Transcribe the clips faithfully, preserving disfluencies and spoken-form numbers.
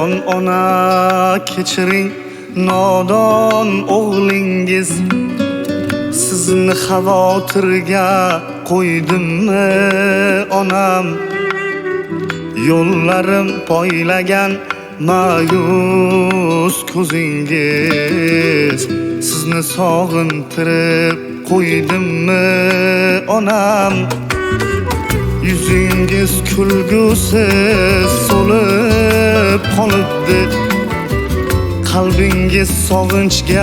Jon ona kechiring nodon o'g'lingiz, sizni xavotirga qo'ydimmi onam? Yo'llarim poylagan ma'yus ko'zingiz, sizni sog'intirib qo'ydimmi onam? Yüzüngiz kulgusiz so'lib qolibdi, qalbingiz sog'inchga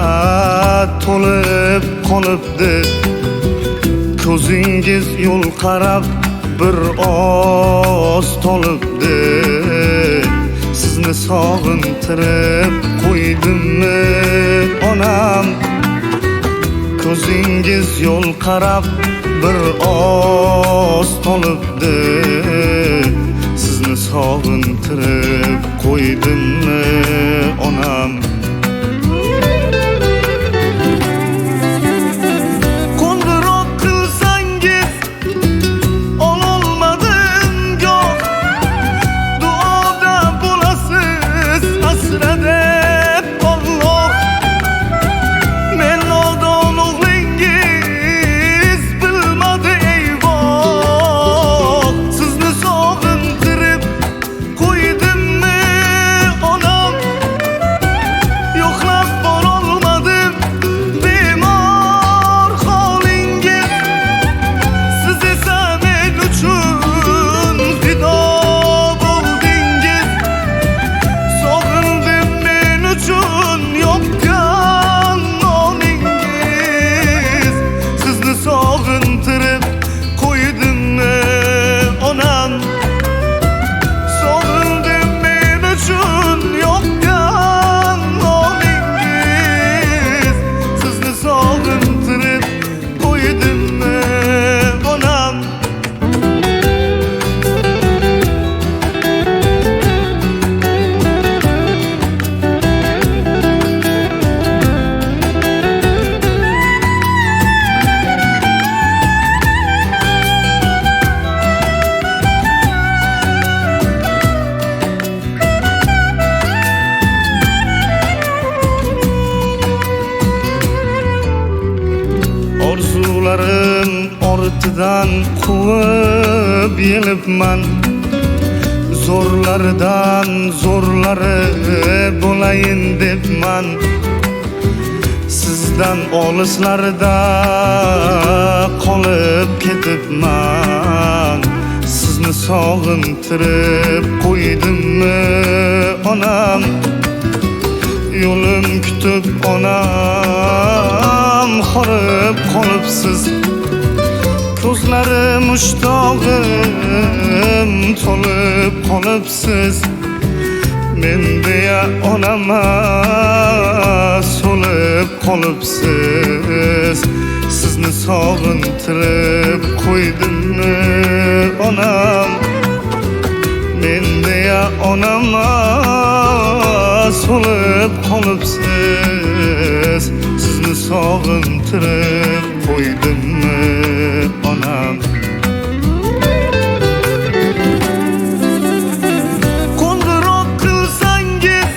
to'lib qolibdi. Ko'zingiz yo'l qarab bir oz tolibdi, sizni sog'intirib qo'ydimmi onam? Ko'zingiz yo'l qarab bir oz tolibdi, sizni sog'intirib qo'ydimmi onam? Qo'ng'iroq qilsangiz ololmadim goh, duoda bo'lasiz asra deb Alloh. Men nodon o'g'lingiz bilmadi eyvoh, sizni sog'intirib qo'ydimmi onam? Yo'qlab borolmadim bemor holingiz, siz esa men uchun fido bo'ldingiz. Sog'indim men uchun yoqqan noningiz, sizni sog'intirib qo'ydimmi onam? Sog'indim men uchun yoqqan noningiz, sizni sog'intirib qo'ydimmi onam? Orzularim ortidan quvib yelibman, zo'rlardan zo'rlari bo'layin debman. Sizdan olislarda qolib ketibman, sizni sog'intirib qo'ydimmi onam? Yo'lim kutib onam horib qolibsiz, ko'zlarim mushtog'im to'lib qolibsiz. Men deya onama so'lib qolibsiz, sizni sog'intirib qo'ydimmi onam? Men deya onama so'lib qolibsiz, sizni sog'intirib qo'ydimmi onam? Qo'ng'iroq qilsangiz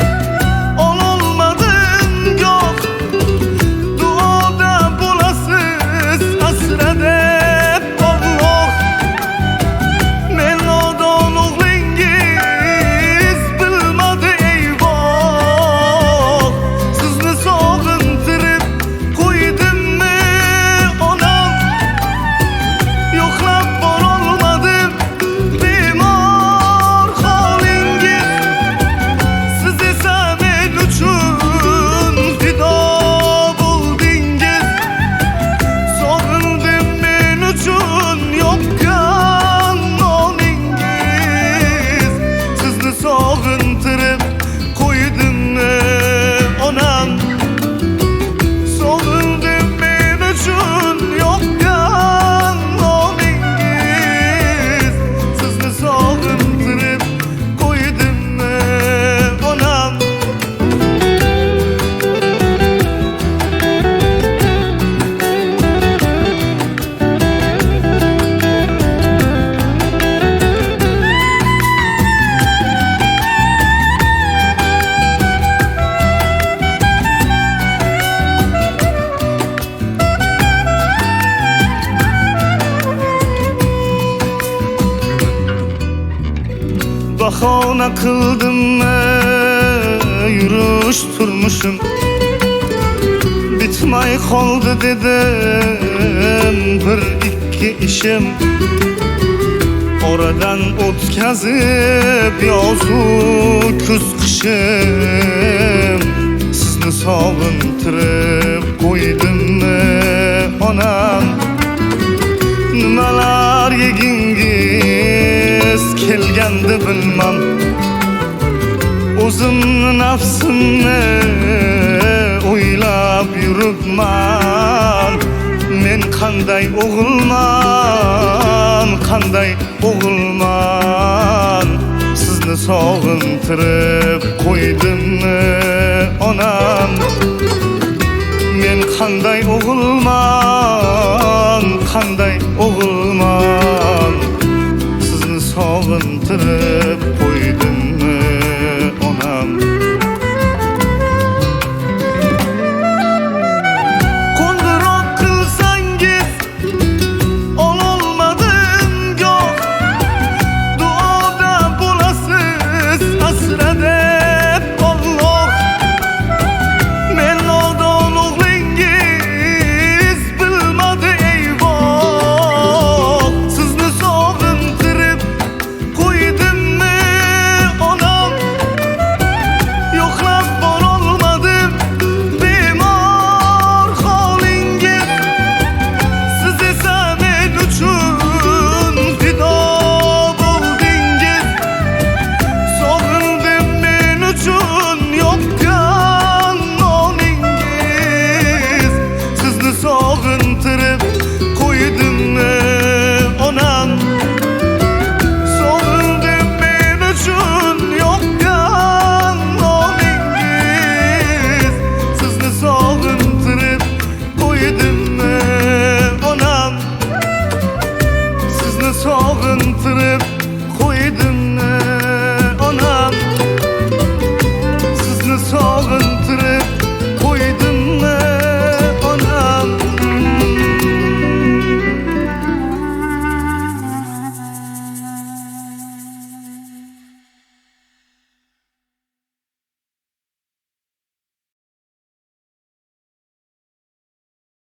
ololmadim goh, duoda bo'lasiz asra deb Alloh. Men nodon o'g'lingiz bilmadi eyvoh, sizni sog'intirib qo'ydimmi onam? ona qildim yurish turmushim bitmay qoldi dedim bir ikki ishim oradan o'tkazib yozu kuz qishim sizni sog'intirib qo'ydimmi onam nimalar yegingiz kelgandi bilmam o'zimni nafsimni o'ylab yuribman men qanday o'g'ilman qanday o'g'ilman sizni sog'intirib qo'ydimmi onam men qanday o'g'ilman qanday o'g'ilman sizni sog'intirib